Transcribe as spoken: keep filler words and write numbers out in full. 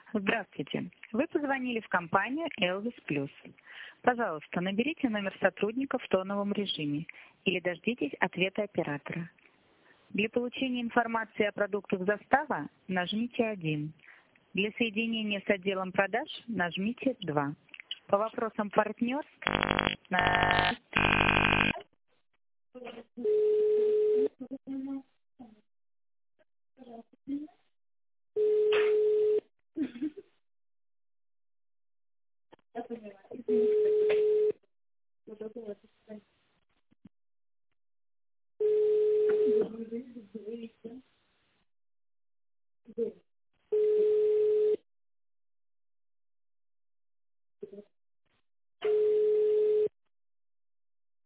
Здравствуйте. Вы позвонили в компанию Elvis Plus. Пожалуйста, наберите номер сотрудника в тоновом режиме или дождитесь ответа оператора. Для получения информации о продуктах застава нажмите один. Для соединения с отделом продаж нажмите два. По вопросам партнерства на...